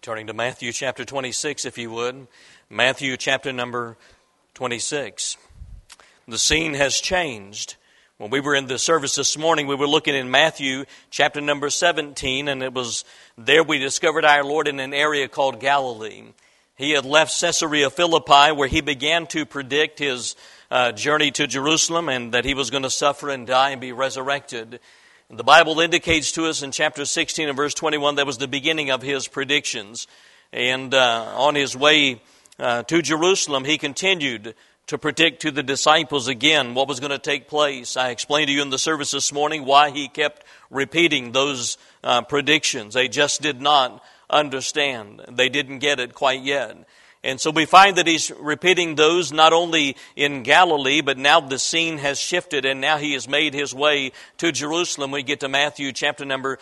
Turning to Matthew chapter 26, if you would. Matthew chapter number 26. The scene has changed. When we were in the service this morning, we were looking in Matthew chapter number 17, and it was there we discovered our Lord in an area called Galilee. He had left Caesarea Philippi, where he began to predict his journey to Jerusalem, and that he was going to suffer and die and be resurrected. The Bible indicates to us in chapter 16 and verse 21 that was the beginning of his predictions. And on his way to Jerusalem, he continued to predict to the disciples again what was going to take place. I explained to you in the service this morning why he kept repeating those predictions. They just did not understand. They didn't get it quite yet. And so we find that he's repeating those not only in Galilee, but now the scene has shifted and now he has made his way to Jerusalem. We get to Matthew chapter number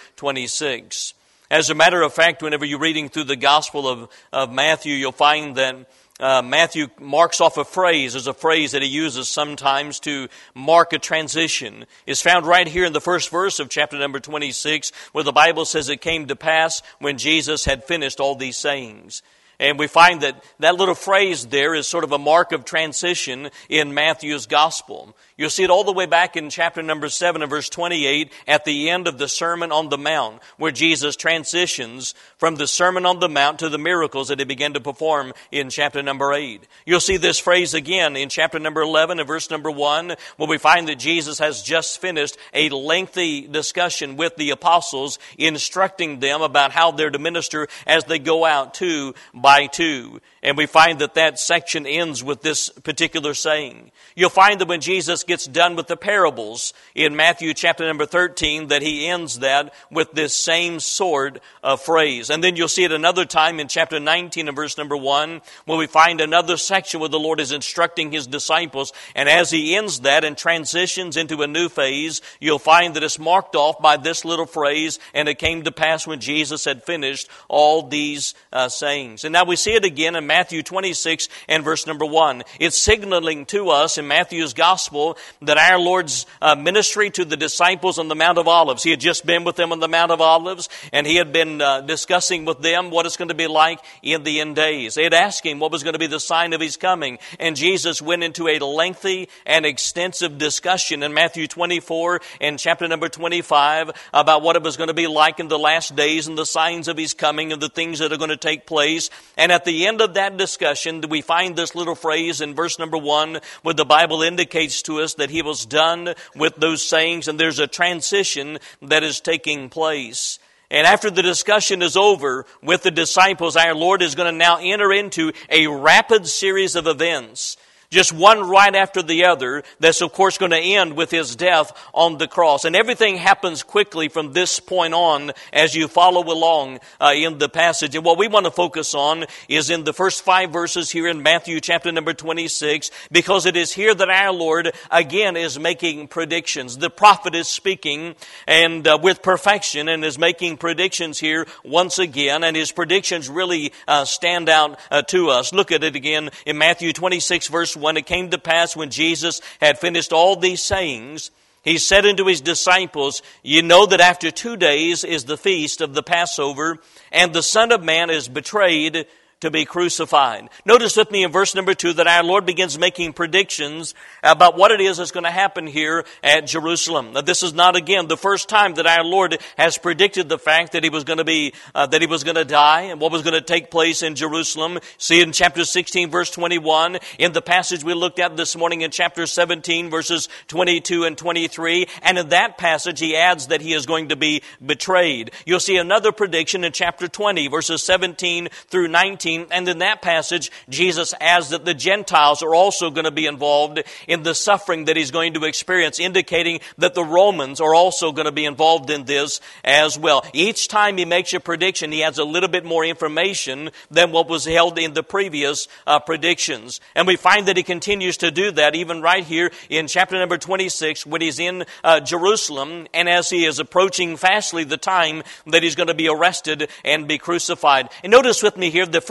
26. As a matter of fact, whenever you're reading through the Gospel of Matthew, you'll find that Matthew marks off a phrase. There's a phrase that he uses sometimes to mark a transition. It's found right here in the first verse of chapter number 26, where the Bible says it came to pass when Jesus had finished all these sayings. And we find that that little phrase there is sort of a mark of transition in Matthew's gospel. You'll see it all the way back in chapter number 7 and verse 28 at the end of the Sermon on the Mount, where Jesus transitions from the Sermon on the Mount to the miracles that he began to perform in chapter number 8. You'll see this phrase again in chapter number 11 and verse number 1, where we find that Jesus has just finished a lengthy discussion with the apostles, instructing them about how they're to minister as they go out two by two. And we find that that section ends with this particular saying. You'll find that when Jesus gets done with the parables in Matthew chapter number 13, that he ends that with this same sort of phrase. And then you'll see it another time in chapter 19 and verse number 1, where we find another section where the Lord is instructing his disciples. And as he ends that and transitions into a new phase, you'll find that it's marked off by this little phrase, and it came to pass when Jesus had finished all these sayings. And now we see it again in Matthew 26 and verse number 1. It's signaling to us in Matthew's gospel that our Lord's ministry to the disciples on the Mount of Olives. He had just been with them on the Mount of Olives, and he had been discussing with them what it's going to be like in the end days. They had asked him what was going to be the sign of his coming, and Jesus went into a lengthy and extensive discussion in Matthew 24 and chapter number 25 about what it was going to be like in the last days and the signs of his coming and the things that are going to take place. And at the end of that discussion, we find this little phrase in verse number 1 where the Bible indicates to us that he was done with those sayings and there's a transition that is taking place. And after the discussion is over with the disciples, our Lord is going to now enter into a rapid series of events. Just one right after the other, that's of course going to end with his death on the cross. And everything happens quickly from this point on as you follow along in the passage. And what we want to focus on is in the first 5 verses here in Matthew chapter number 26, because it is here that our Lord again is making predictions. The prophet is speaking and with perfection and is making predictions here once again. And his predictions really stand out to us. Look at it again in Matthew 26 verse 1, it came to pass when Jesus had finished all these sayings, he said unto his disciples, ye know that after 2 days is the feast of the Passover, and the Son of Man is betrayed to be crucified. Notice with me in verse number 2 that our Lord begins making predictions about what it is that's going to happen here at Jerusalem. Now, this is not again the first time that our Lord has predicted the fact that he was going to die and what was going to take place in Jerusalem. See in chapter 16 verse 21, in the passage we looked at this morning in chapter 17 verses 22 and 23, and in that passage he adds that he is going to be betrayed. You'll see another prediction in chapter 20 verses 17 through 19. And in that passage, Jesus adds that the Gentiles are also going to be involved in the suffering that he's going to experience, indicating that the Romans are also going to be involved in this as well. Each time he makes a prediction, he adds a little bit more information than what was held in the previous predictions. And we find that he continues to do that even right here in chapter number 26 when he's in Jerusalem, and as he is approaching fastly the time that he's going to be arrested and be crucified. And notice with me here, the first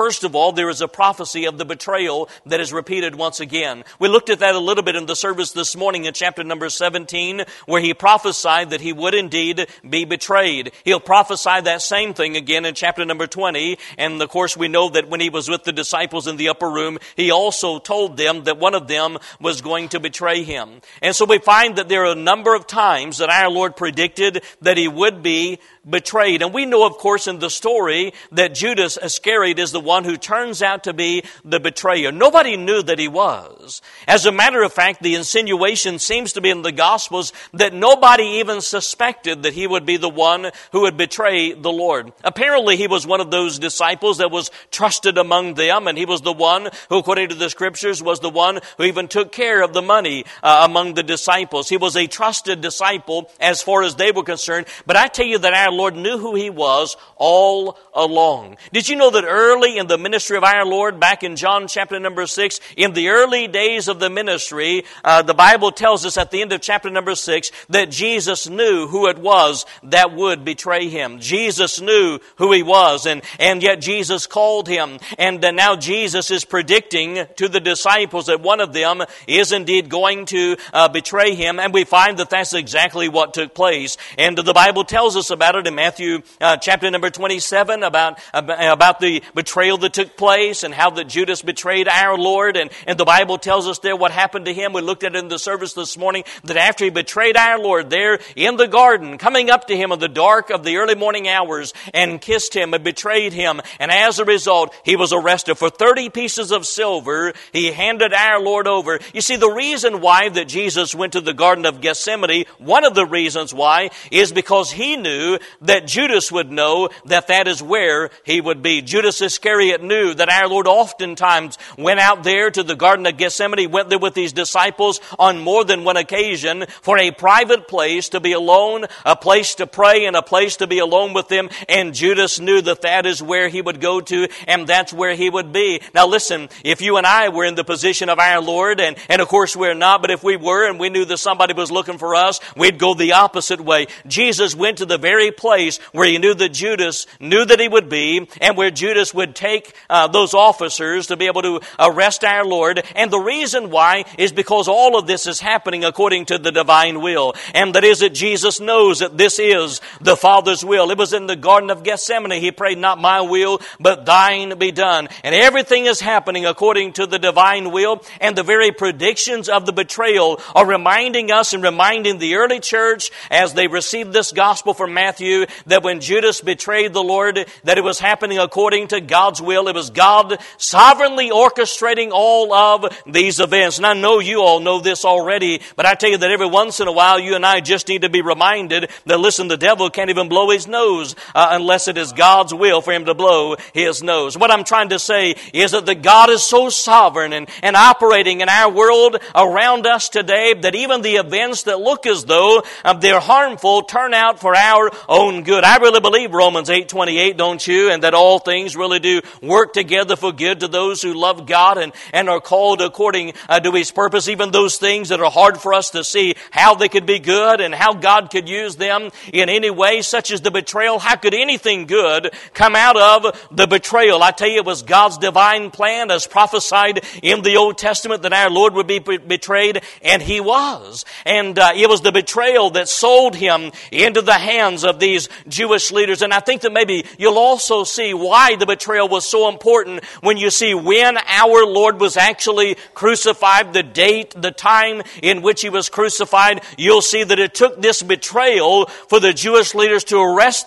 first of all, there is a prophecy of the betrayal that is repeated once again. We looked at that a little bit in the service this morning in chapter number 17, where he prophesied that he would indeed be betrayed. He'll prophesy that same thing again in chapter number 20. And of course, we know that when he was with the disciples in the upper room, he also told them that one of them was going to betray him. And so we find that there are a number of times that our Lord predicted that he would be betrayed. And we know, of course, in the story that Judas Iscariot is the one who turns out to be the betrayer. Nobody knew that he was. As a matter of fact, the insinuation seems to be in the Gospels that nobody even suspected that he would be the one who would betray the Lord. Apparently, he was one of those disciples that was trusted among them, and he was the one who, according to the Scriptures, was the one who even took care of the money among the disciples. He was a trusted disciple as far as they were concerned. But I tell you that our Lord knew who he was all along. Did you know that early in the ministry of our Lord, back in John chapter number 6, in the early days of the ministry, the Bible tells us at the end of chapter number 6 that Jesus knew who it was that would betray him. Jesus knew who he was, and yet Jesus called him. And now Jesus is predicting to the disciples that one of them is indeed going to betray him. And we find that that's exactly what took place. And the Bible tells us about it in Matthew chapter number 27 about the betrayal that took place and how that Judas betrayed our Lord. And the Bible tells us there what happened to him. We looked at it in the service this morning, that after he betrayed our Lord there in the garden, coming up to him in the dark of the early morning hours and kissed him and betrayed him. And as a result, he was arrested. For 30 pieces of silver, he handed our Lord over. You see, the reason why that Jesus went to the Garden of Gethsemane, one of the reasons why, is because he knew that Judas would know that that is where he would be. Judas Iscariot knew that our Lord oftentimes went out there to the Garden of Gethsemane, went there with these disciples on more than one occasion for a private place to be alone, a place to pray, and a place to be alone with them. And Judas knew that that is where he would go to, and that's where he would be. Now listen, if you and I were in the position of our Lord, and of course we're not, but if we were and we knew that somebody was looking for us, we'd go the opposite way. Jesus went to the very place where he knew that Judas knew that he would be, and where Judas would take those officers to be able to arrest our Lord. And the reason why is because all of this is happening according to the divine will. And that is that Jesus knows that this is the Father's will. It was in the Garden of Gethsemane. He prayed, not my will, but thine be done. And everything is happening according to the divine will. And the very predictions of the betrayal are reminding us and reminding the early church as they received this gospel from Matthew, that when Judas betrayed the Lord, that it was happening according to God's will. It was God sovereignly orchestrating all of these events. And I know you all know this already, but I tell you that every once in a while, you and I just need to be reminded that, listen, the devil can't even blow his nose unless it is God's will for him to blow his nose. What I'm trying to say is that the God is so sovereign and operating in our world around us today that even the events that look as though they're harmful turn out for our own good. I really believe Romans 8:28, don't you? And that all things really do work together for good to those who love God and are called according to His purpose. Even those things that are hard for us to see how they could be good and how God could use them in any way, such as the betrayal. How could anything good come out of the betrayal? I tell you, it was God's divine plan as prophesied in the Old Testament that our Lord would be betrayed, and He was. And it was the betrayal that sold Him into the hands of these Jewish leaders. And I think that maybe you'll also see why the betrayal was so important when you see when our Lord was actually crucified, the date, the time in which He was crucified. You'll see that it took this betrayal for the Jewish leaders to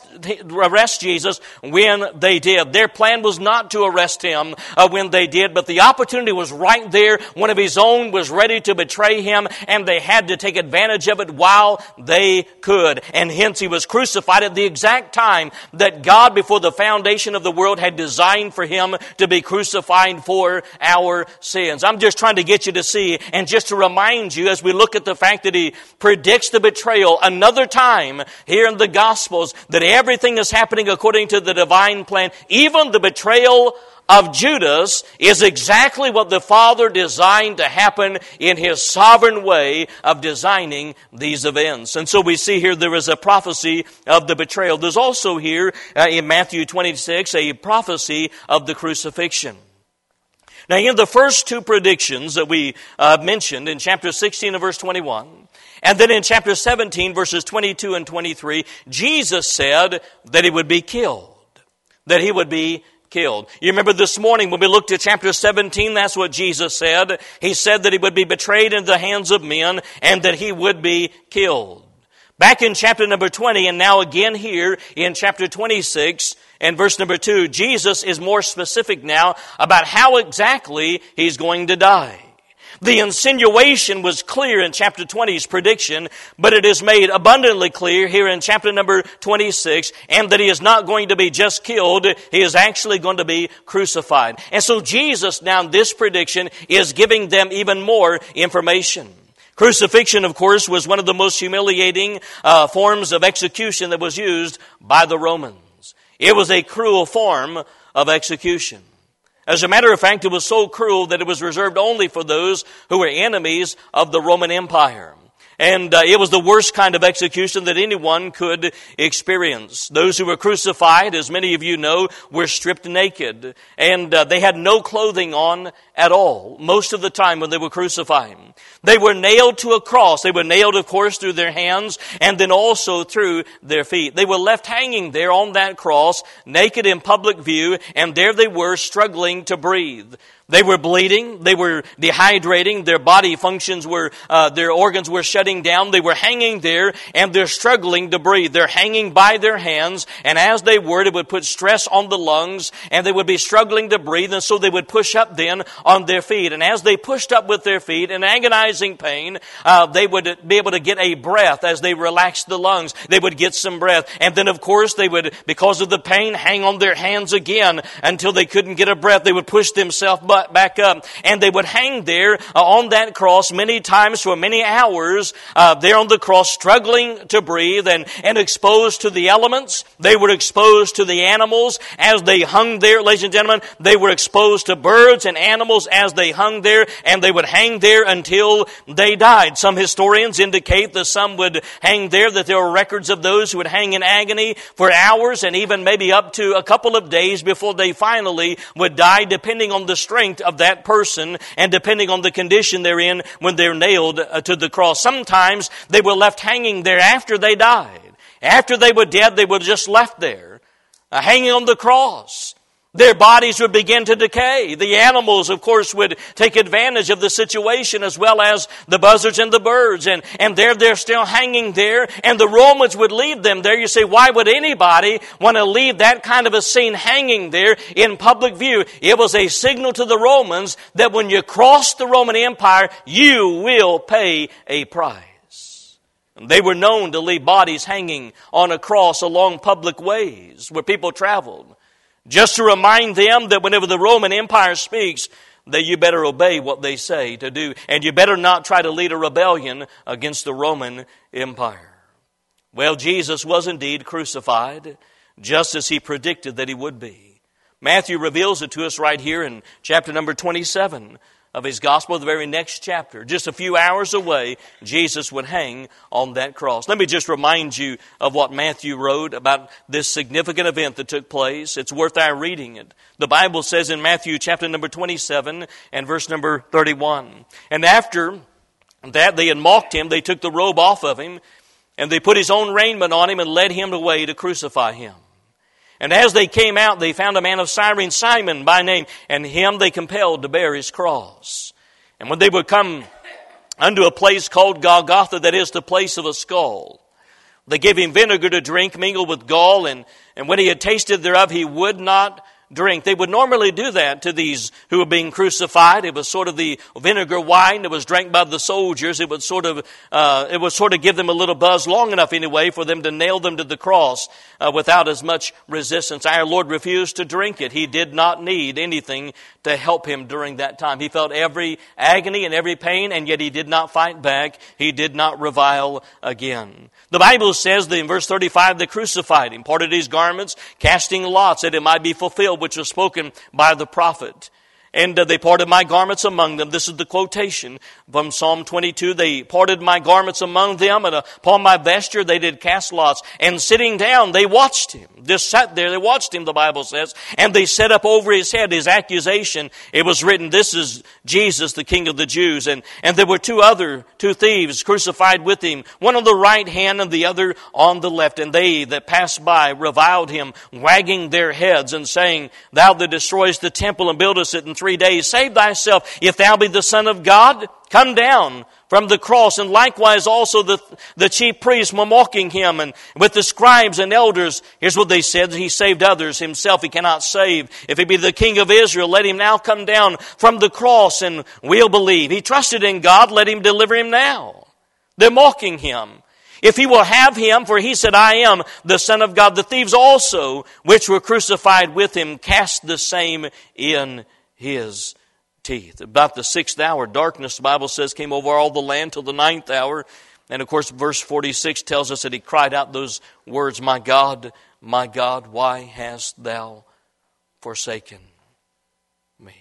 arrest Jesus when they did. Their plan was not to arrest Him when they did, but the opportunity was right there. One of His own was ready to betray Him, and they had to take advantage of it while they could. And hence He was crucified at the exact time that God, before the foundation of the world, had designed for Him to be crucified for our sins. I'm just trying to get you to see, and just to remind you as we look at the fact that He predicts the betrayal another time here in the Gospels, that everything is happening according to the divine plan, even the betrayal of Judas is exactly what the Father designed to happen in His sovereign way of designing these events. And so we see here there is a prophecy of the betrayal. There's also here in Matthew 26 a prophecy of the crucifixion. Now, in the first two predictions that we mentioned in chapter 16 and verse 21, and then in chapter 17, verses 22 and 23, Jesus said that He would be killed. That He would be killed. You remember this morning when we looked at chapter 17, that's what Jesus said. He said that He would be betrayed into the hands of men and that He would be killed. Back in chapter number 20, and now again here in chapter 26 and verse number 2, Jesus is more specific now about how exactly He's going to die. The insinuation was clear in chapter 20's prediction, but it is made abundantly clear here in chapter number 26, and that He is not going to be just killed, He is actually going to be crucified. And so Jesus now in this prediction is giving them even more information. Crucifixion, of course, was one of the most humiliating forms of execution that was used by the Romans. It was a cruel form of execution. As a matter of fact, it was so cruel that it was reserved only for those who were enemies of the Roman Empire. And it was the worst kind of execution that anyone could experience. Those who were crucified, as many of you know, were stripped naked. And they had no clothing on at all, most of the time when they were crucified. They were nailed to a cross. They were nailed, of course, through their hands and then also through their feet. They were left hanging there on that cross, naked in public view, and there they were struggling to breathe. They were bleeding, they were dehydrating, their body functions were, their organs were shutting down, they were hanging there, and they're struggling to breathe. They're hanging by their hands, and as they were, it would put stress on the lungs, and they would be struggling to breathe, and so they would push up then on their feet. And as they pushed up with their feet in agonizing pain, they would be able to get a breath as they relaxed the lungs. They would get some breath. And then, of course, they would, because of the pain, hang on their hands again until they couldn't get a breath. They would push themselves back up, and they would hang there on that cross many times for many hours there on the cross, struggling to breathe and exposed to the elements. They were exposed to the animals as they hung there, ladies and gentlemen. They were exposed to birds and animals as they hung there, and they would hang there until they died. Some historians indicate that some would hang there, that there were records of those who would hang in agony for hours and even maybe up to a couple of days before they finally would die, depending on the strength of that person and depending on the condition they're in when they're nailed to the cross. Sometimes they were left hanging there after they died. After they were dead, they were just left there, hanging on the cross. Their bodies would begin to decay. The animals, of course, would take advantage of the situation, as well as the buzzards and the birds. And they're still hanging there, and the Romans would leave them there. You say, why would anybody want to leave that kind of a scene hanging there in public view? It was a signal to the Romans that when you cross the Roman Empire, you will pay a price. And they were known to leave bodies hanging on a cross along public ways where people traveled, just to remind them that whenever the Roman Empire speaks, that you better obey what they say to do. And you better not try to lead a rebellion against the Roman Empire. Well, Jesus was indeed crucified, just as He predicted that He would be. Matthew reveals it to us right here in chapter number 27 of his gospel, the very next chapter. Just a few hours away, Jesus would hang on that cross. Let me just remind you of what Matthew wrote about this significant event that took place. It's worth our reading it. The Bible says in Matthew chapter number 27 and verse number 31, and after that they had mocked Him, they took the robe off of Him, and they put His own raiment on Him and led Him away to crucify Him. And as they came out, they found a man of Cyrene, Simon by name, and him they compelled to bear his cross. And when they would come unto a place called Golgotha, that is the place of a skull, they gave him vinegar to drink mingled with gall, and when he had tasted thereof, he would not drink. They would normally do that to these who were being crucified. It was sort of the vinegar wine that was drank by the soldiers. It would sort of give them a little buzz long enough anyway for them to nail them to the cross without as much resistance. Our Lord refused to drink it. He did not need anything to help Him during that time. He felt every agony and every pain, and yet He did not fight back. He did not revile again. The Bible says that in verse 35, they crucified Him, parted His garments, casting lots that it might be fulfilled which was spoken by the prophet. And they parted my garments among them. This is the quotation from Psalm 22. They parted my garments among them, and upon my vesture they did cast lots. And sitting down, they watched him. Just sat there, they watched him, the Bible says. And they set up over his head his accusation. It was written, "This is Jesus, the King of the Jews." And there were two thieves crucified with him, one on the right hand and the other on the left. And they that passed by reviled him, wagging their heads and saying, "Thou that destroyest the temple and buildest it in 3 days, save thyself. If thou be the Son of God, come down from the cross." And likewise also the chief priests were mocking him, and with the scribes and elders, here's what they said: "He saved others, himself he cannot save. If he be the King of Israel, let him now come down from the cross and we'll believe. He trusted in God, let him deliver him now." They're mocking him. If he will have him, for he said, "I am the Son of God." The thieves also, which were crucified with him, cast the same in his teeth. About the 6th hour, darkness, the Bible says, came over all the land till the 9th hour. And of course, verse 46 tells us that he cried out those words, my God, why hast thou forsaken me?"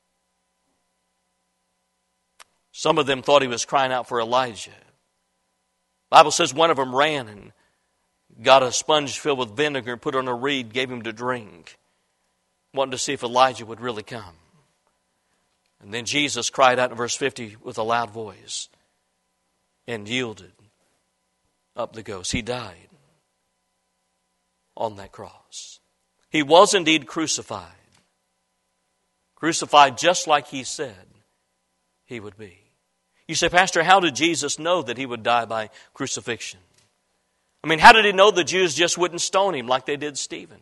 Some of them thought he was crying out for Elijah. The Bible says one of them ran and got a sponge filled with vinegar and put on a reed, gave him to drink, wanting to see if Elijah would really come. And then Jesus cried out in verse 50 with a loud voice and yielded up the ghost. He died on that cross. He was indeed crucified. Crucified just like he said he would be. You say, "Pastor, how did Jesus know that he would die by crucifixion?" I mean, how did he know the Jews just wouldn't stone him like they did Stephen?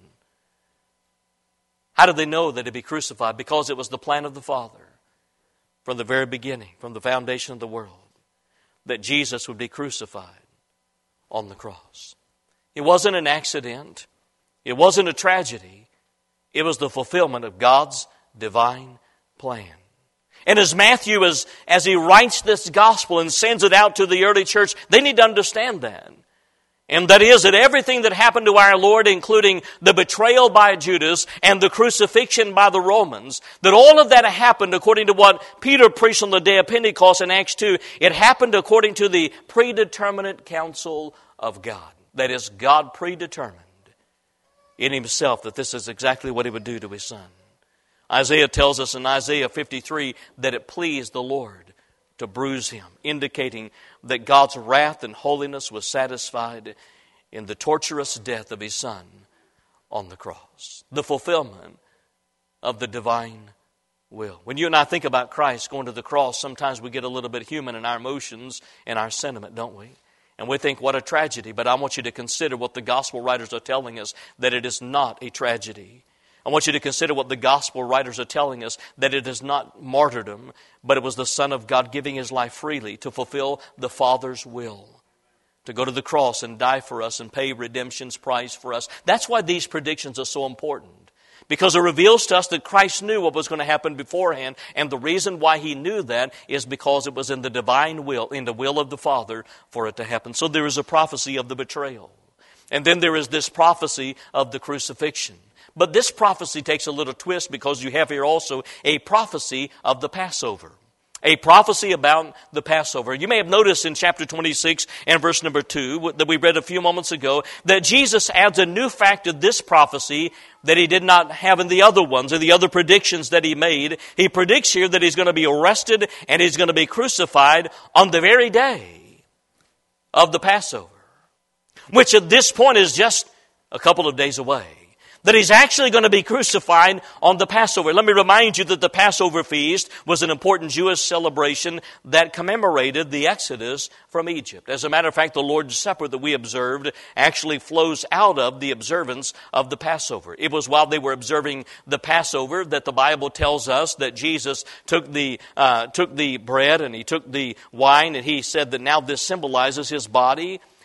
How did they know that he'd be crucified? Because it was the plan of the Father from the very beginning, from the foundation of the world, that Jesus would be crucified on the cross. It wasn't an accident. It wasn't a tragedy. It was the fulfillment of God's divine plan. And as Matthew, as he writes this gospel and sends it out to the early church, they need to understand that. And that is that everything that happened to our Lord, including the betrayal by Judas and the crucifixion by the Romans, that all of that happened according to what Peter preached on the day of Pentecost in Acts 2. It happened according to the predeterminate counsel of God. That is, God predetermined in himself that this is exactly what he would do to his Son. Isaiah tells us in Isaiah 53 that it pleased the Lord to bruise him, indicating that God's wrath and holiness was satisfied in the torturous death of his Son on the cross. The fulfillment of the divine will. When you and I think about Christ going to the cross, sometimes we get a little bit human in our emotions and our sentiment, don't we? And we think, what a tragedy. But I want you to consider what the gospel writers are telling us, that it is not a tragedy. I want you to consider what the gospel writers are telling us, that it is not martyrdom, but it was the Son of God giving his life freely to fulfill the Father's will, to go to the cross and die for us and pay redemption's price for us. That's why these predictions are so important, because it reveals to us that Christ knew what was going to happen beforehand, and the reason why he knew that is because it was in the divine will, in the will of the Father, for it to happen. So there is a prophecy of the betrayal, and then there is this prophecy of the crucifixion. But this prophecy takes a little twist, because you have here also a prophecy of the Passover. A prophecy about the Passover. You may have noticed in chapter 26 and verse number 2 that we read a few moments ago that Jesus adds a new fact to this prophecy that he did not have in the other ones or the other predictions that he made. He predicts here that he's going to be arrested and he's going to be crucified on the very day of the Passover, which at this point is just a couple of days away. That he's actually going to be crucified on the Passover. Let me remind you that the Passover feast was an important Jewish celebration that commemorated the Exodus from Egypt. As a matter of fact, the Lord's Supper that we observed actually flows out of the observance of the Passover. It was while they were observing the Passover that the Bible tells us that Jesus took the bread and he took the wine, and he said that now this symbolizes his body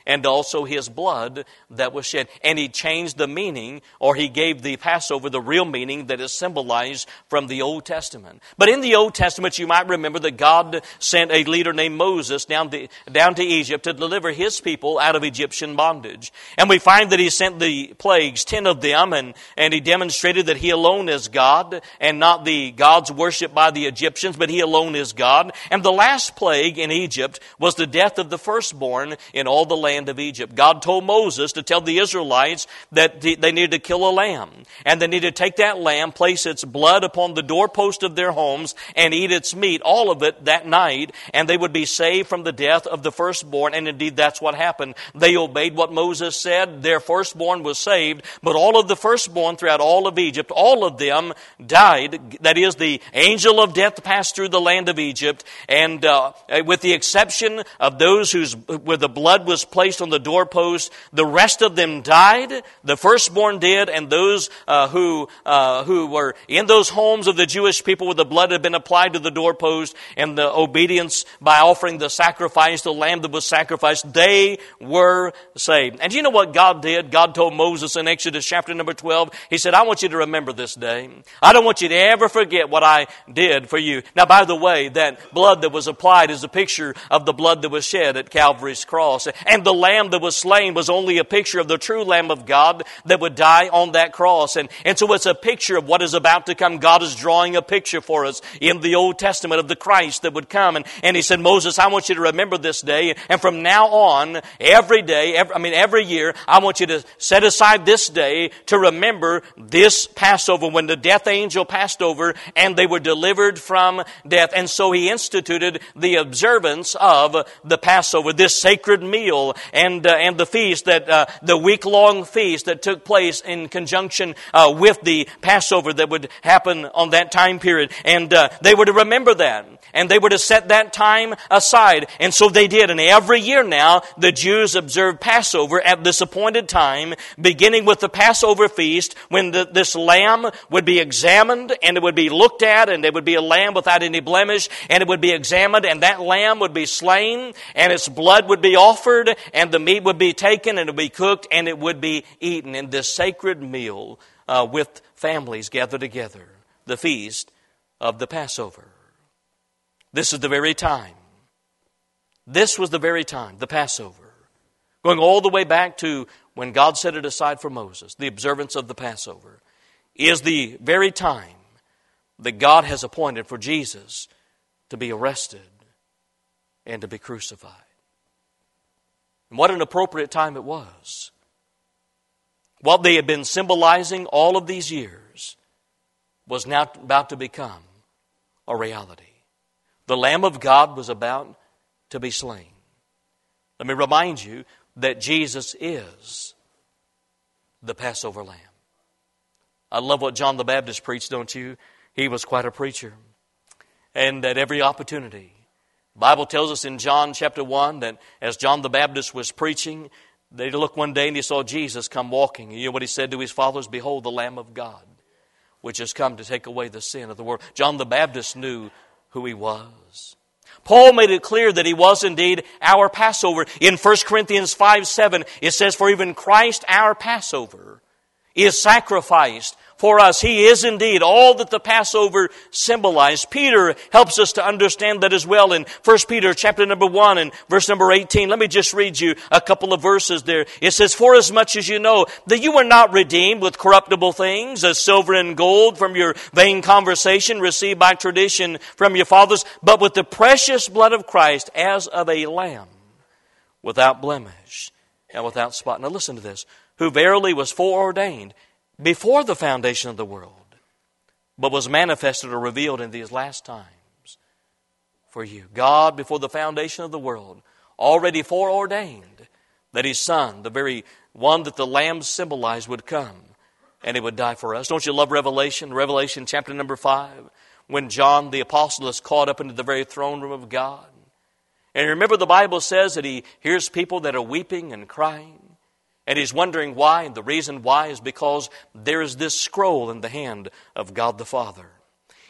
and also His blood that was shed. And He changed the meaning, or He gave the Passover the real meaning that is symbolized from the Old Testament. But in the Old Testament, you might remember that God sent a leader named Moses down to Egypt to deliver His people out of Egyptian bondage. And we find that He sent the plagues, 10 of them, and He demonstrated that He alone is God, and not the gods worshipped by the Egyptians, but He alone is God. And the last plague in Egypt was the death of the firstborn in all the land of Egypt. God told Moses to tell the Israelites that they needed to kill a lamb, and they needed to take that lamb, place its blood upon the doorpost of their homes, and eat its meat, all of it that night, and they would be saved from the death of the firstborn. And indeed, that's what happened. They obeyed what Moses said. Their firstborn was saved, but all of the firstborn throughout all of Egypt, all of them died. That is, the angel of death passed through the land of Egypt, and with the exception of those where the blood was placed on the doorpost, the rest of them died. The firstborn did, and those who were in those homes of the Jewish people where the blood had been applied to the doorpost, and the obedience by offering the sacrifice, the lamb that was sacrificed, they were saved. And you know what God did? God told Moses in Exodus chapter number 12, He said, I want you to remember this day. I don't want you to ever forget what I did for you. Now, by the way, that blood that was applied is a picture of the blood that was shed at Calvary's cross. And the lamb that was slain was only a picture of the true Lamb of God that would die on that cross. And so it's a picture of what is about to come. God is drawing a picture for us in the Old Testament of the Christ that would come. And He said, Moses, I want you to remember this day. And from now on, every year, I want you to set aside this day to remember this Passover when the death angel passed over and they were delivered from death. And so He instituted the observance of the Passover, this sacred meal and the feast, the week-long feast that took place in conjunction with the Passover that would happen on that time period. And they were to remember that. And they were to set that time aside. And so they did. And every year now, the Jews observed Passover at this appointed time, beginning with the Passover feast, when this lamb would be examined, and it would be looked at, and it would be a lamb without any blemish, and it would be examined, and that lamb would be slain, and its blood would be offered, and the meat would be taken, and it would be cooked, and it would be eaten in this sacred meal with families gathered together, the feast of the Passover. This is the very time. This was the very time, the Passover. Going all the way back to when God set it aside for Moses, the observance of the Passover is the very time that God has appointed for Jesus to be arrested and to be crucified. And what an appropriate time it was. What they had been symbolizing all of these years was now about to become a reality. The Lamb of God was about to be slain. Let me remind you that Jesus is the Passover Lamb. I love what John the Baptist preached, don't you? He was quite a preacher. And at every opportunity, the Bible tells us in John chapter 1 that as John the Baptist was preaching, they looked one day and he saw Jesus come walking. And you know what he said to his followers? Behold, the Lamb of God, which has come to take away the sin of the world. John the Baptist knew who he was. Paul made it clear that he was indeed our Passover. In 1 Corinthians 5:7, it says, for even Christ our Passover is sacrificed for us. He is indeed all that the Passover symbolized. Peter helps us to understand that as well in 1 Peter chapter number 1 and verse number 18. Let me just read you a couple of verses there. It says, for as much as you know that you were not redeemed with corruptible things, as silver and gold from your vain conversation received by tradition from your fathers, but with the precious blood of Christ as of a lamb, without blemish and without spot. Now listen to this. Who verily was foreordained before the foundation of the world, but was manifested or revealed in these last times for you. God, before the foundation of the world, already foreordained that His Son, the very one that the Lamb symbolized, would come and He would die for us. Don't you love Revelation? Revelation chapter number 5, when John the Apostle is caught up into the very throne room of God. And remember, the Bible says that he hears people that are weeping and crying. And he's wondering why, and the reason why is because there is this scroll in the hand of God the Father.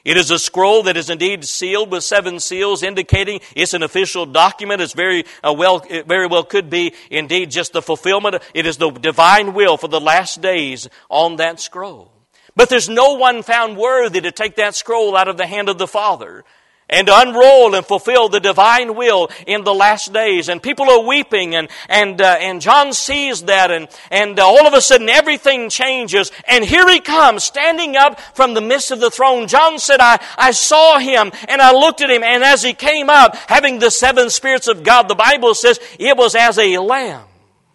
It is a scroll that is indeed sealed with 7 seals, indicating it's an official document. It very well could be indeed just the fulfillment. It is the divine will for the last days on that scroll. But there's no one found worthy to take that scroll out of the hand of the Father and to unroll and fulfill the divine will in the last days. And people are weeping, and John sees that, and all of a sudden everything changes, and here he comes, standing up from the midst of the throne. John said, I saw him, and I looked at him, and as he came up, having the 7 spirits of God, the Bible says it was as a lamb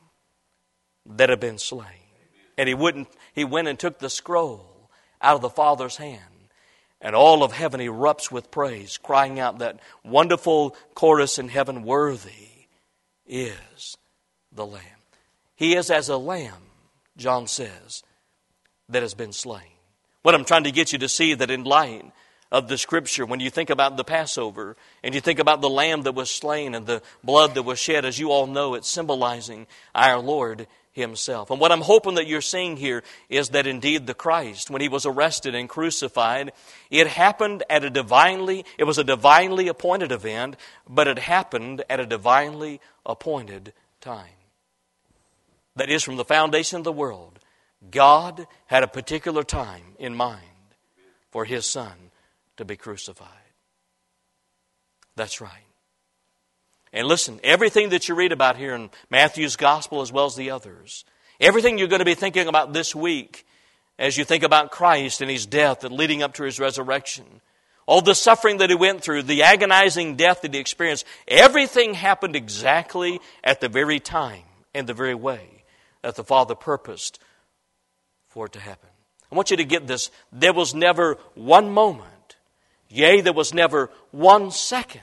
that had been slain. And he went and took the scroll out of the Father's hand. And all of heaven erupts with praise, crying out that wonderful chorus in heaven, worthy is the Lamb. He is as a lamb, John says, that has been slain. What I'm trying to get you to see, that in light of the Scripture, when you think about the Passover, and you think about the lamb that was slain and the blood that was shed, as you all know, it's symbolizing our Lord Himself. And what I'm hoping that you're seeing here is that indeed the Christ, when He was arrested and crucified, it happened at it was a divinely appointed event, but it happened at a divinely appointed time. That is, from the foundation of the world, God had a particular time in mind for His Son to be crucified. That's right. And listen, everything that you read about here in Matthew's Gospel as well as the others, everything you're going to be thinking about this week as you think about Christ and His death and leading up to His resurrection, all the suffering that He went through, the agonizing death that He experienced, everything happened exactly at the very time and the very way that the Father purposed for it to happen. I want you to get this. There was never one moment, yea, there was never 1 second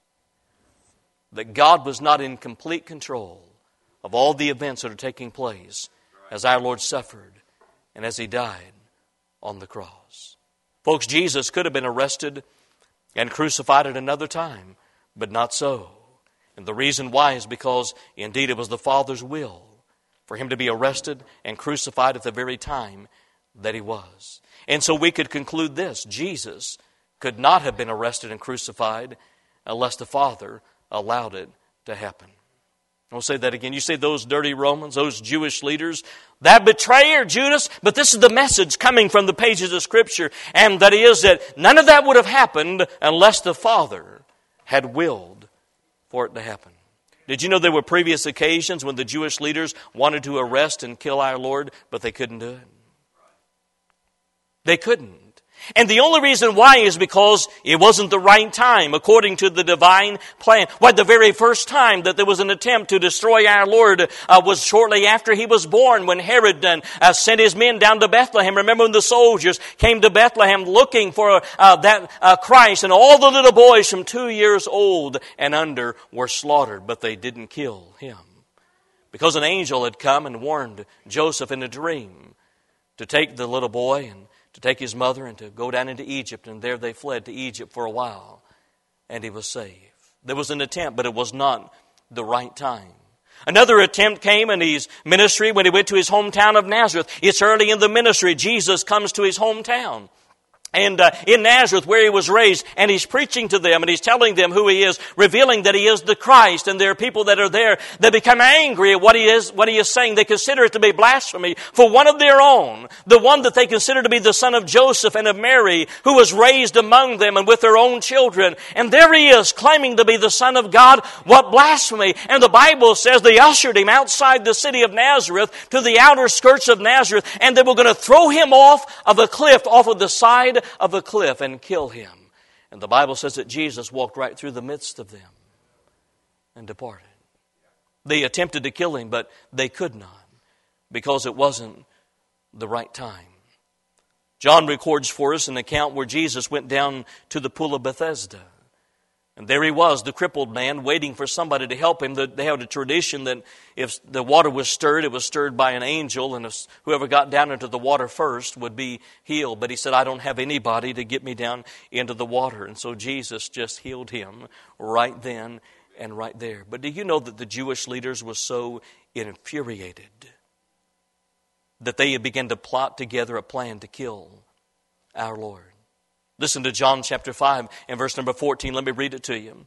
that God was not in complete control of all the events that are taking place as our Lord suffered and as He died on the cross. Folks, Jesus could have been arrested and crucified at another time, but not so. And the reason why is because indeed it was the Father's will for Him to be arrested and crucified at the very time that He was. And so we could conclude this: Jesus could not have been arrested and crucified unless the Father allowed it to happen. I'll say that again. You say those dirty Romans, those Jewish leaders, that betrayer Judas, but this is the message coming from the pages of Scripture, and that is that none of that would have happened unless the Father had willed for it to happen. Did you know there were previous occasions when the Jewish leaders wanted to arrest and kill our Lord, but they couldn't do it? They couldn't. And the only reason why is because it wasn't the right time, according to the divine plan. Why, the very first time that there was an attempt to destroy our Lord was shortly after He was born, when Herod sent his men down to Bethlehem. Remember when the soldiers came to Bethlehem looking for that Christ, and all the little boys from 2 years old and under were slaughtered, but they didn't kill Him. Because an angel had come and warned Joseph in a dream to take the little boy and to take his mother and to go down into Egypt, and there they fled to Egypt for a while, and he was saved. There was an attempt, but it was not the right time. Another attempt came in His ministry when He went to His hometown of Nazareth. It's early in the ministry. Jesus comes to His hometown. And in Nazareth, where He was raised, and He's preaching to them, and He's telling them who He is, revealing that He is the Christ. And there are people that are there that become angry at what He is saying. They consider it to be blasphemy for one of their own, the one that they consider to be the son of Joseph and of Mary, who was raised among them and with their own children. And there He is, claiming to be the Son of God. What blasphemy! And the Bible says they ushered Him outside the city of Nazareth to the outer skirts of Nazareth, and they were going to throw Him off of a cliff, off of the side of a cliff, and kill Him. And the Bible says that Jesus walked right through the midst of them and departed. They attempted to kill Him, but they could not, because it wasn't the right time. John records for us an account where Jesus went down to the pool of Bethesda. And there He was, the crippled man, waiting for somebody to help him. They had a tradition that if the water was stirred, it was stirred by an angel, and if whoever got down into the water first would be healed. But He said, I don't have anybody to get me down into the water. And so Jesus just healed him right then and right there. But do you know that the Jewish leaders were so infuriated that they began to plot together a plan to kill our Lord? Listen to John chapter 5 and verse number 14. Let me read it to you.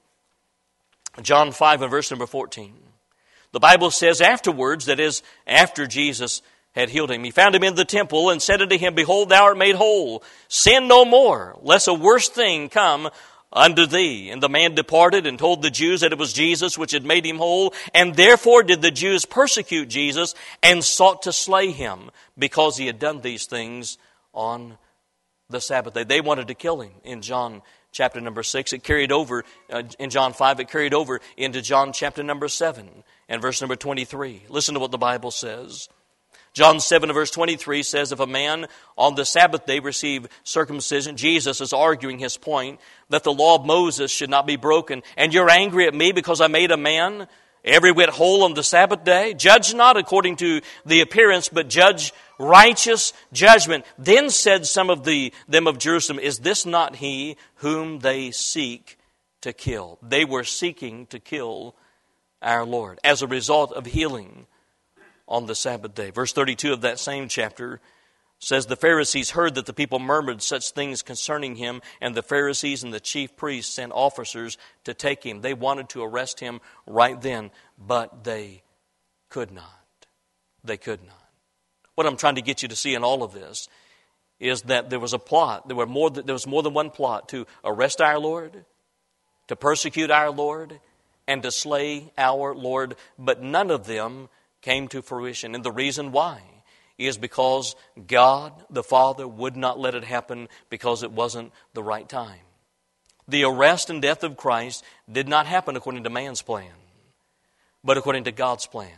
John 5 and verse number 14. The Bible says afterwards, that is, after Jesus had healed him, he found him in the temple and said unto him, Behold, thou art made whole. Sin no more, lest a worse thing come unto thee. And the man departed and told the Jews that it was Jesus which had made him whole. And therefore did the Jews persecute Jesus and sought to slay him, because he had done these things on the Sabbath day. They wanted to kill him in John chapter number 6. It carried over in John 5. It carried over into John chapter number 7 and verse number 23. Listen to what the Bible says. John 7 verse 23 says, if a man on the Sabbath day receive circumcision, Jesus is arguing his point that the law of Moses should not be broken. And you're angry at me because I made a man every whit whole on the Sabbath day? Judge not according to the appearance, but judge righteous judgment. Then said some of them of Jerusalem, is this not he whom they seek to kill? They were seeking to kill our Lord as a result of healing on the Sabbath day. Verse 32 of that same chapter says, the Pharisees heard that the people murmured such things concerning him, and the Pharisees and the chief priests sent officers to take him. They wanted to arrest him right then, but they could not. They could not. What I'm trying to get you to see in all of this is that there was a plot. There was more than one plot to arrest our Lord, to persecute our Lord, and to slay our Lord, but none of them came to fruition. And the reason why is because God the Father would not let it happen, because it wasn't the right time. The arrest and death of Christ did not happen according to man's plan, but according to God's plan.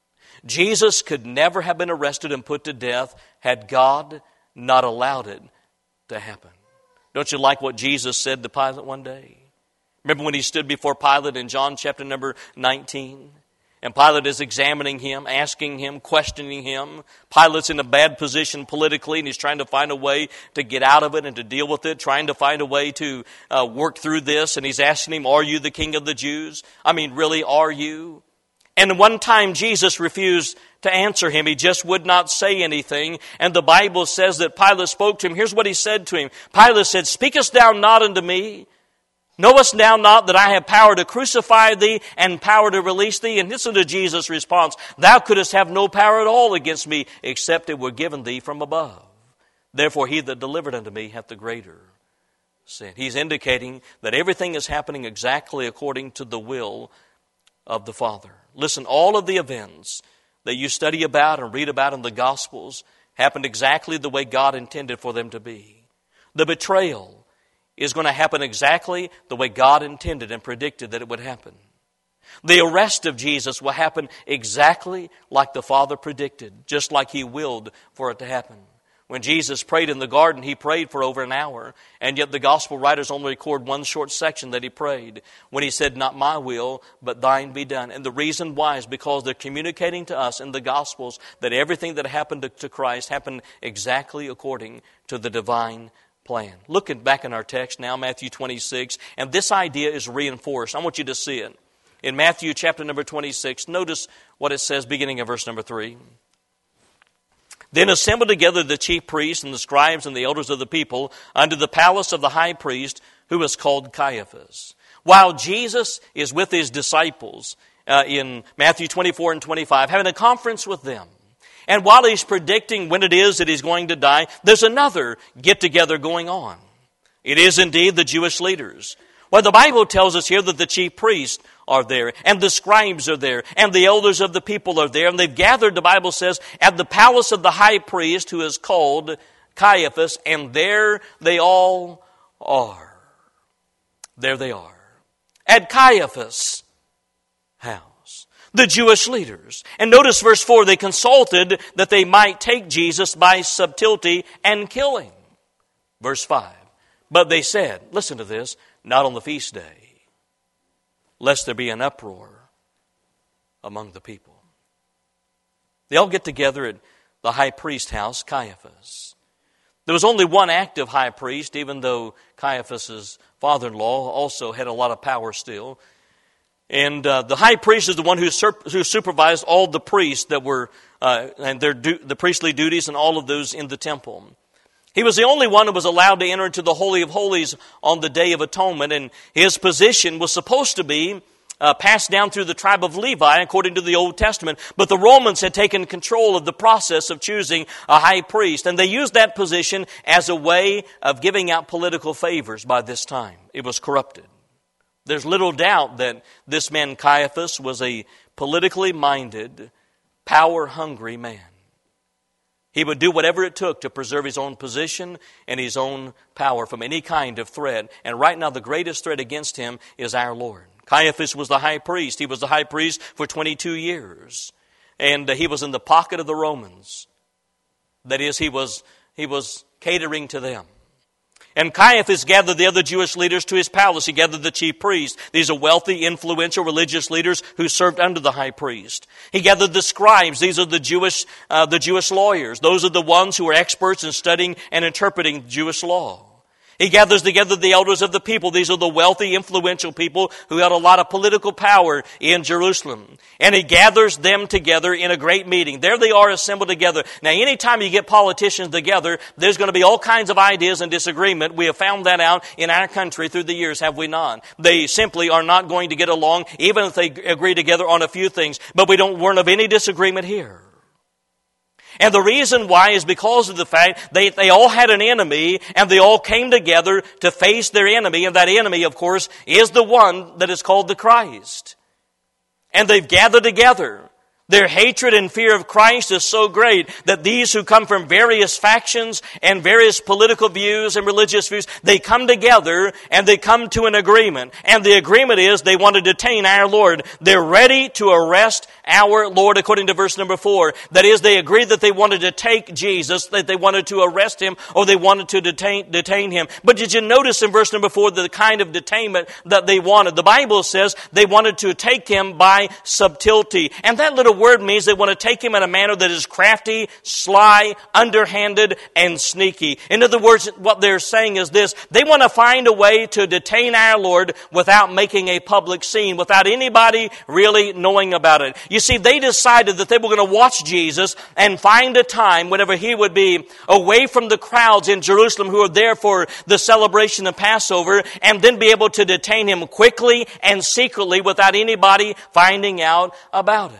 Jesus could never have been arrested and put to death had God not allowed it to happen. Don't you like what Jesus said to Pilate one day? Remember when he stood before Pilate in John chapter number 19? And Pilate is examining him, asking him, questioning him. Pilate's in a bad position politically, and he's trying to find a way to get out of it and to deal with it, trying to find a way to work through this. And he's asking him, are you the king of the Jews? I mean, really, are you? And one time Jesus refused to answer him. He just would not say anything. And the Bible says that Pilate spoke to him. Here's what he said to him. Pilate said, speakest thou not unto me? Knowest thou not that I have power to crucify thee and power to release thee? And listen to Jesus' response. Thou couldst have no power at all against me, except it were given thee from above. Therefore he that delivered unto me hath the greater sin. He's indicating that everything is happening exactly according to the will of the Father. Listen, all of the events that you study about and read about in the Gospels happened exactly the way God intended for them to be. The betrayal is going to happen exactly the way God intended and predicted that it would happen. The arrest of Jesus will happen exactly like the Father predicted, just like He willed for it to happen. When Jesus prayed in the garden, He prayed for over an hour, and yet the Gospel writers only record one short section that He prayed, when He said, not my will, but thine be done. And the reason why is because they're communicating to us in the Gospels that everything that happened to Christ happened exactly according to the divine plan. Looking back in our text now, Matthew 26, and this idea is reinforced. I want you to see it. In Matthew chapter number 26, notice what it says beginning of verse number 3. Then assembled together the chief priests and the scribes and the elders of the people unto the palace of the high priest, who was called Caiaphas. While Jesus is with his disciples in Matthew 24 and 25, having a conference with them, and while he's predicting when it is that he's going to die, there's another get-together going on. It is indeed the Jewish leaders. Well, the Bible tells us here that the chief priests are there, and the scribes are there, and the elders of the people are there, and they've gathered, the Bible says, at the palace of the high priest, who is called Caiaphas, and there they all are. There they are. At Caiaphas' house. The Jewish leaders. And notice verse 4, they consulted that they might take Jesus by subtlety and kill him. Verse 5, but they said, listen to this, not on the feast day, lest there be an uproar among the people. They all get together at the high priest's house, Caiaphas. There was only one active high priest, even though Caiaphas' father-in-law also had a lot of power still. And the high priest is the one who supervised all the priests that were, and the priestly duties and all of those in the temple. He was the only one who was allowed to enter into the Holy of Holies on the Day of Atonement, and his position was supposed to be passed down through the tribe of Levi according to the Old Testament. But the Romans had taken control of the process of choosing a high priest, and they used that position as a way of giving out political favors by this time. It was corrupted. There's little doubt that this man Caiaphas was a politically minded, power-hungry man. He would do whatever it took to preserve his own position and his own power from any kind of threat. And right now the greatest threat against him is our Lord. Caiaphas was the high priest. He was the high priest for 22 years. And he was in the pocket of the Romans. That is, he was catering to them. And Caiaphas gathered the other Jewish leaders to his palace. He gathered the chief priests. These are wealthy, influential religious leaders who served under the high priest. He gathered the scribes. These are the Jewish lawyers. Those are the ones who are experts in studying and interpreting Jewish law. He gathers together the elders of the people. These are the wealthy, influential people who had a lot of political power in Jerusalem. And he gathers them together in a great meeting. There they are assembled together. Now, anytime you get politicians together, there's going to be all kinds of ideas and disagreement. We have found that out in our country through the years, have we not? They simply are not going to get along, even if they agree together on a few things. But we don't learn of any disagreement here. And the reason why is because of the fact they all had an enemy, and they all came together to face their enemy. And that enemy, of course, is the one that is called the Christ. And they've gathered together. Their hatred and fear of Christ is so great that these who come from various factions and various political views and religious views, they come together and they come to an agreement. And the agreement is they want to detain our Lord. They're ready to arrest our Lord according to verse number 4. That is, they agreed that they wanted to take Jesus, that they wanted to arrest him, or they wanted to detain him. But did you notice in verse number 4 the kind of detainment that they wanted? The Bible says they wanted to take him by subtlety. And that little word means they want to take him in a manner that is crafty, sly, underhanded, and sneaky. In other words, what they're saying is this: they want to find a way to detain our Lord without making a public scene, without anybody really knowing about it. You see, they decided that they were going to watch Jesus and find a time whenever he would be away from the crowds in Jerusalem who are there for the celebration of Passover, and then be able to detain him quickly and secretly without anybody finding out about it.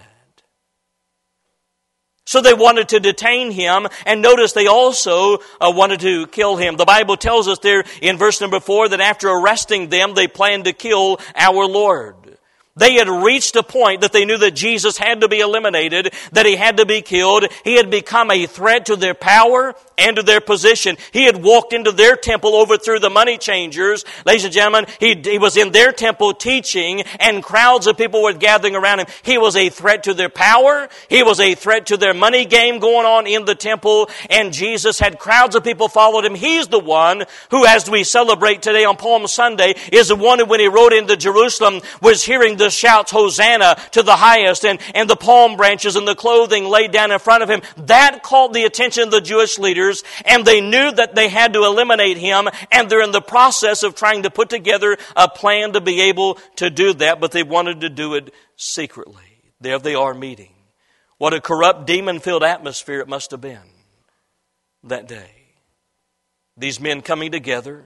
So they wanted to detain him, and notice they also wanted to kill him. The Bible tells us there in verse number 4 that after arresting them, they planned to kill our Lord. They had reached a point that they knew that Jesus had to be eliminated, that he had to be killed. He had become a threat to their power and to their position. He had walked into their temple, overthrew the money changers. Ladies and gentlemen, he was in their temple teaching, and crowds of people were gathering around him. He was a threat to their power. He was a threat to their money game going on in the temple. And Jesus had crowds of people followed him. He's the one who, as we celebrate today on Palm Sunday, is the one who, when he rode into Jerusalem, was hearing the shouts, Hosanna to the highest, and the palm branches and the clothing laid down in front of him. That called the attention of the Jewish leaders, and they knew that they had to eliminate him, and they're in the process of trying to put together a plan to be able to do that, but they wanted to do it secretly. There they are meeting. What a corrupt, demon-filled atmosphere it must have been that day. These men coming together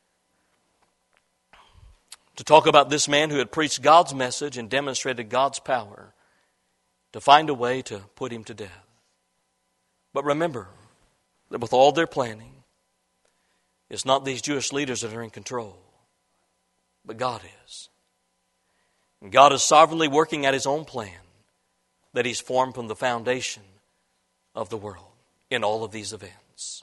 to talk about this man who had preached God's message and demonstrated God's power to find a way to put him to death. But remember that with all their planning, it's not these Jewish leaders that are in control, but God is. And God is sovereignly working out his own plan that he's formed from the foundation of the world in all of these events.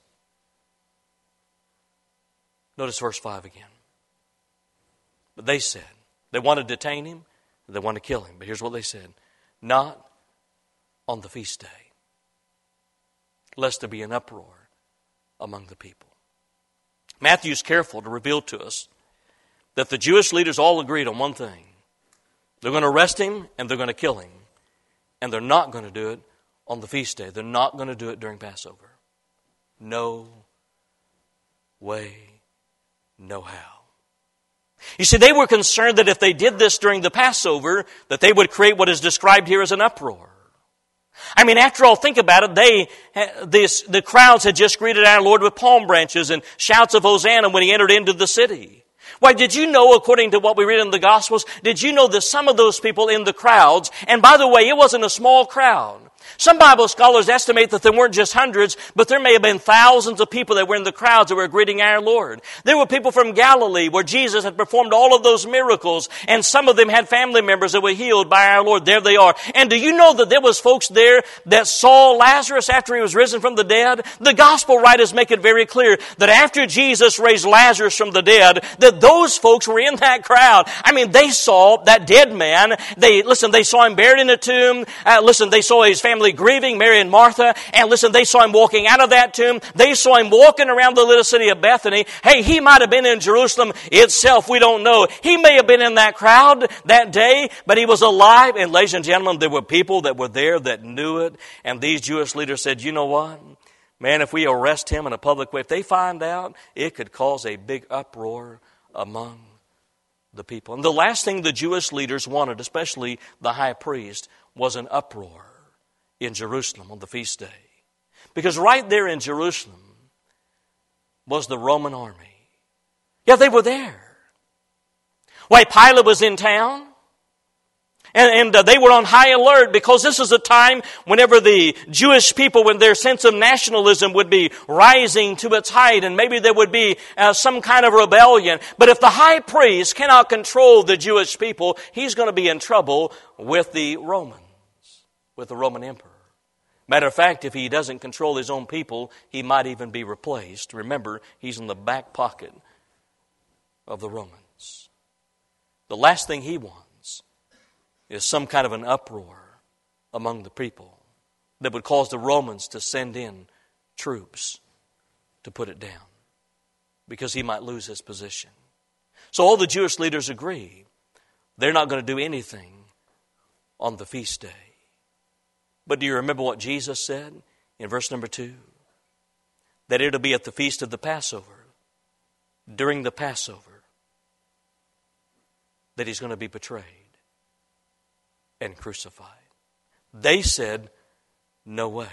Notice verse 5 again. But they said, they want to detain him, they want to kill him. But here's what they said: not on the feast day, lest there be an uproar among the people. Matthew's careful to reveal to us that the Jewish leaders all agreed on one thing. They're going to arrest him and they're going to kill him. And they're not going to do it on the feast day. They're not going to do it during Passover. No way, no how. You see, they were concerned that if they did this during the Passover, that they would create what is described here as an uproar. I mean, after all, think about it. The crowds had just greeted our Lord with palm branches and shouts of Hosanna when He entered into the city. Why, did you know, according to what we read in the Gospels, did you know that some of those people in the crowds, and by the way, it wasn't a small crowd. Some Bible scholars estimate that there weren't just hundreds, but there may have been thousands of people that were in the crowds that were greeting our Lord. There were people from Galilee where Jesus had performed all of those miracles, and some of them had family members that were healed by our Lord. There they are. And do you know that there was folks there that saw Lazarus after he was risen from the dead? The Gospel writers make it very clear that after Jesus raised Lazarus from the dead, that those folks were in that crowd. I mean, they saw that dead man. They saw him buried in a tomb. They saw his family grieving, Mary and Martha, and they saw him walking out of that tomb. They saw him walking around the little city of Bethany. Hey, he might have been in Jerusalem itself. We don't know. He may have been in that crowd that day, but he was alive. And ladies and gentlemen, there were people that were there that knew it. And these Jewish leaders said, you know what? Man, if we arrest him in a public way, if they find out, it could cause a big uproar among the people. And the last thing the Jewish leaders wanted, especially the high priest, was an uproar in Jerusalem on the feast day. Because right there in Jerusalem was the Roman army. Yeah, they were there. Why, Pilate was in town. And they were on high alert because this is a time whenever the Jewish people, when their sense of nationalism would be rising to its height, and maybe there would be some kind of rebellion. But if the high priest cannot control the Jewish people, he's going to be in trouble with the Romans, with the Roman emperor. Matter of fact, if he doesn't control his own people, he might even be replaced. Remember, he's in the back pocket of the Romans. The last thing he wants is some kind of an uproar among the people that would cause the Romans to send in troops to put it down, because he might lose his position. So all the Jewish leaders agree they're not going to do anything on the feast day. But do you remember what Jesus said in verse number 2? That it'll be at the feast of the Passover, during the Passover, that he's going to be betrayed and crucified. They said, no way.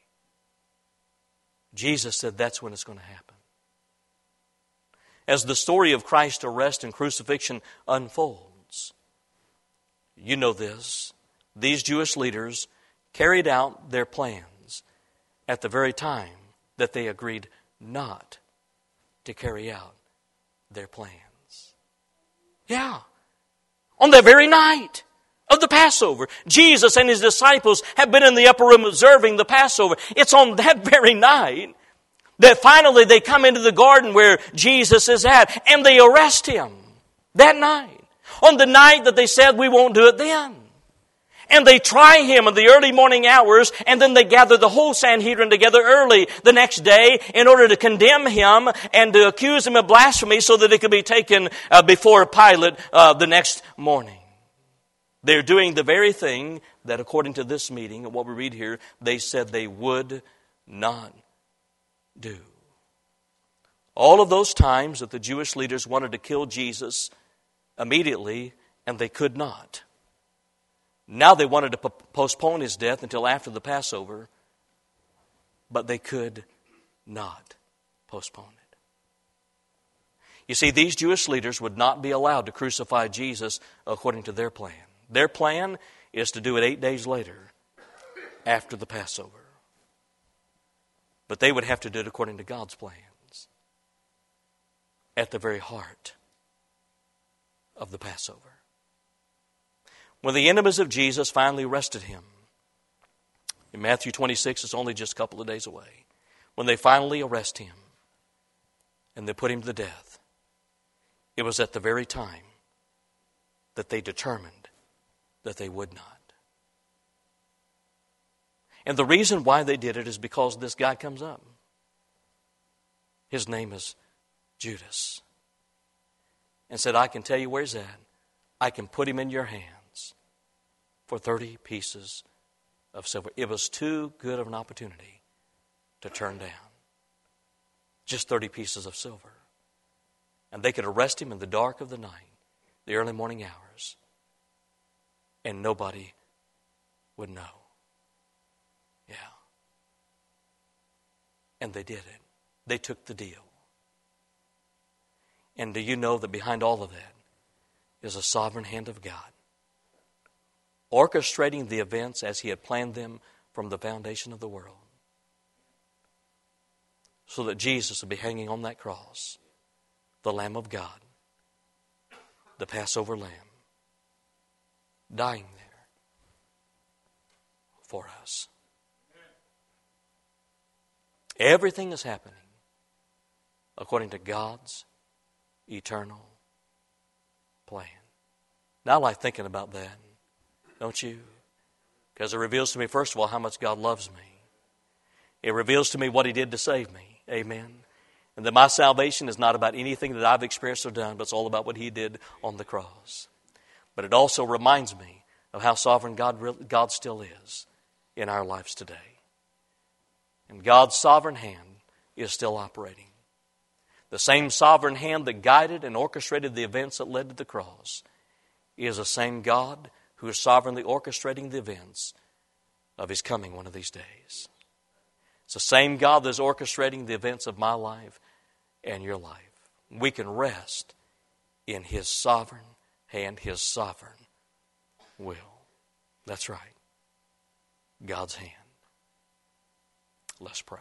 Jesus said that's when it's going to happen. As the story of Christ's arrest and crucifixion unfolds, you know this, these Jewish leaders carried out their plans at the very time that they agreed not to carry out their plans. Yeah. On that very night of the Passover, Jesus and his disciples have been in the upper room observing the Passover. It's on that very night that finally they come into the garden where Jesus is at, and they arrest him that night. On the night that they said, we won't do it then. And they try him in the early morning hours, and then they gather the whole Sanhedrin together early the next day in order to condemn him and to accuse him of blasphemy so that it could be taken before Pilate the next morning. They're doing the very thing that, according to this meeting and what we read here, they said they would not do. All of those times that the Jewish leaders wanted to kill Jesus immediately, and they could not. Now they wanted to postpone his death until after the Passover, but they could not postpone it. You see, these Jewish leaders would not be allowed to crucify Jesus according to their plan. Their plan is to do it 8 days later, after the Passover. But they would have to do it according to God's plans, at the very heart of the Passover. When the enemies of Jesus finally arrested him, in Matthew 26, it's only just a couple of days away, when they finally arrest him and they put him to death, it was at the very time that they determined that they would not. And the reason why they did it is because this guy comes up. His name is Judas. And said, I can tell you where he's at. I can put him in your hands for 30 pieces of silver. It was too good of an opportunity to turn down. Just 30 pieces of silver. And they could arrest him in the dark of the night, the early morning hours, and nobody would know. And they did it. They took the deal. And do you know that behind all of that is a sovereign hand of God, orchestrating the events as He had planned them from the foundation of the world, so that Jesus would be hanging on that cross, the Lamb of God, the Passover Lamb, dying there for us. Everything is happening according to God's eternal plan. Now I like thinking about that, don't you? Because it reveals to me, first of all, how much God loves me. It reveals to me what He did to save me. Amen. And that my salvation is not about anything that I've experienced or done, but it's all about what He did on the cross. But it also reminds me of how sovereign God still is in our lives today. And God's sovereign hand is still operating. The same sovereign hand that guided and orchestrated the events that led to the cross is the same God who is sovereignly orchestrating the events of His coming one of these days. It's the same God that is orchestrating the events of my life and your life. We can rest in His sovereign hand, His sovereign will. That's right. God's hand. Let's pray.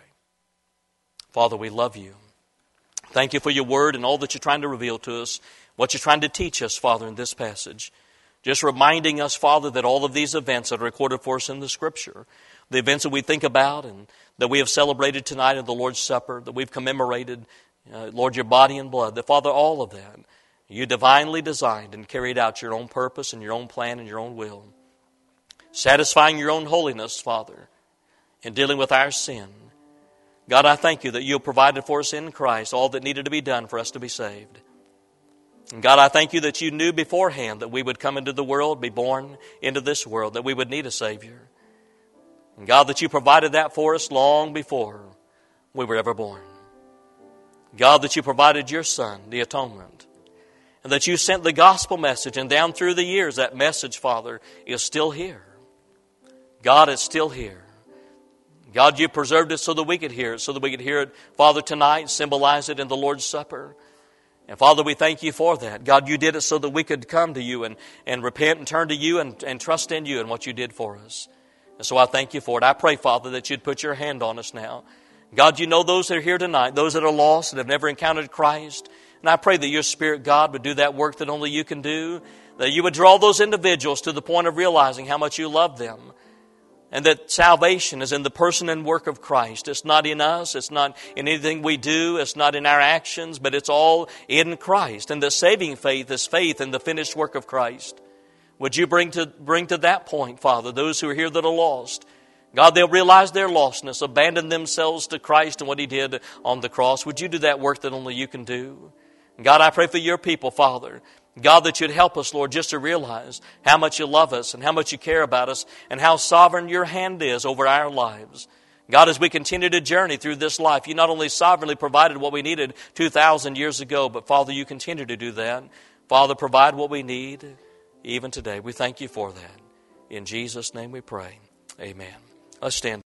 Father, we love You. Thank You for Your word and all that You're trying to reveal to us, what You're trying to teach us, Father, in this passage. Just reminding us, Father, that all of these events that are recorded for us in the Scripture, the events that we think about and that we have celebrated tonight in the Lord's Supper, that we've commemorated, Lord, Your body and blood, that, Father, all of that, You divinely designed and carried out Your own purpose and Your own plan and Your own will, satisfying Your own holiness, Father, in dealing with our sin. God, I thank You that You have provided for us in Christ all that needed to be done for us to be saved. And God, I thank You that You knew beforehand that we would come into the world, be born into this world, that we would need a Savior. And God, that You provided that for us long before we were ever born. God, that You provided Your Son, the atonement, and that You sent the gospel message, and down through the years that message, Father, is still here. God, it's still here. God, You preserved it so that we could hear it, so that we could hear it, Father, tonight, symbolize it in the Lord's Supper. And Father, we thank You for that. God, You did it so that we could come to You and repent and turn to You and trust in You and what You did for us. And so I thank You for it. I pray, Father, that You'd put Your hand on us now. God, You know those that are here tonight, those that are lost and have never encountered Christ. And I pray that Your Spirit, God, would do that work that only You can do, that You would draw those individuals to the point of realizing how much You love them. And that salvation is in the person and work of Christ. It's not in us. It's not in anything we do. It's not in our actions. But it's all in Christ. And the saving faith is faith in the finished work of Christ. Would You bring to that point, Father, those who are here that are lost. God, they'll realize their lostness, abandon themselves to Christ and what He did on the cross. Would You do that work that only You can do? God, I pray for Your people, Father. God, that You'd help us, Lord, just to realize how much You love us and how much You care about us and how sovereign Your hand is over our lives. God, as we continue to journey through this life, You not only sovereignly provided what we needed 2,000 years ago, but Father, You continue to do that. Father, provide what we need even today. We thank You for that. In Jesus' name we pray. Amen. Let's stand.